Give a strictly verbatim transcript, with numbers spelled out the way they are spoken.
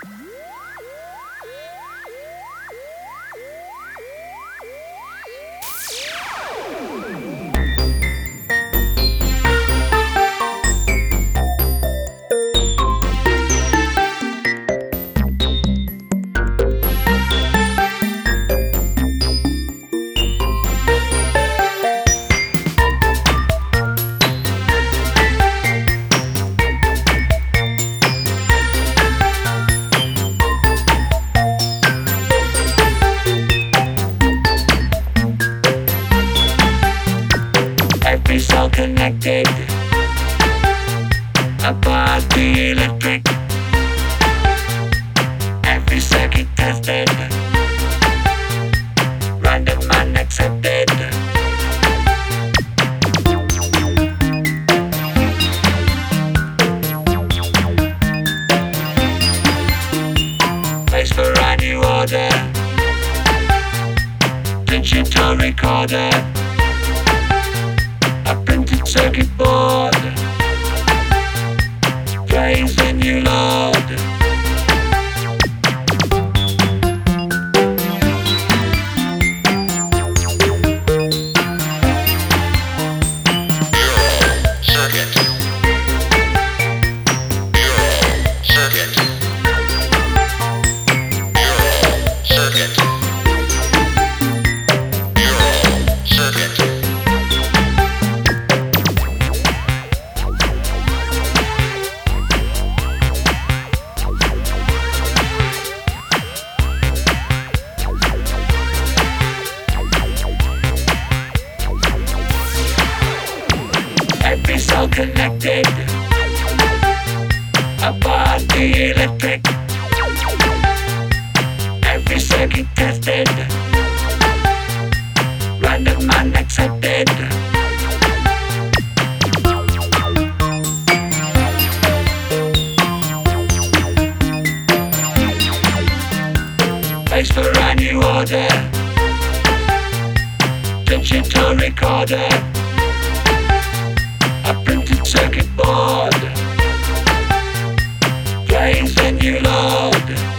Every cell connected, a body electric. Every circuit tested, random unaccepted. Place for a new order, digital recorder, a printed circuit board, plays the new load. Circuit. Circuit. Circuit. Circuit. Every cell connected, a body electric. Every circuit tested, random unaccepted. Place for a new order, digital recorder, a printed circuit board, plays the new load.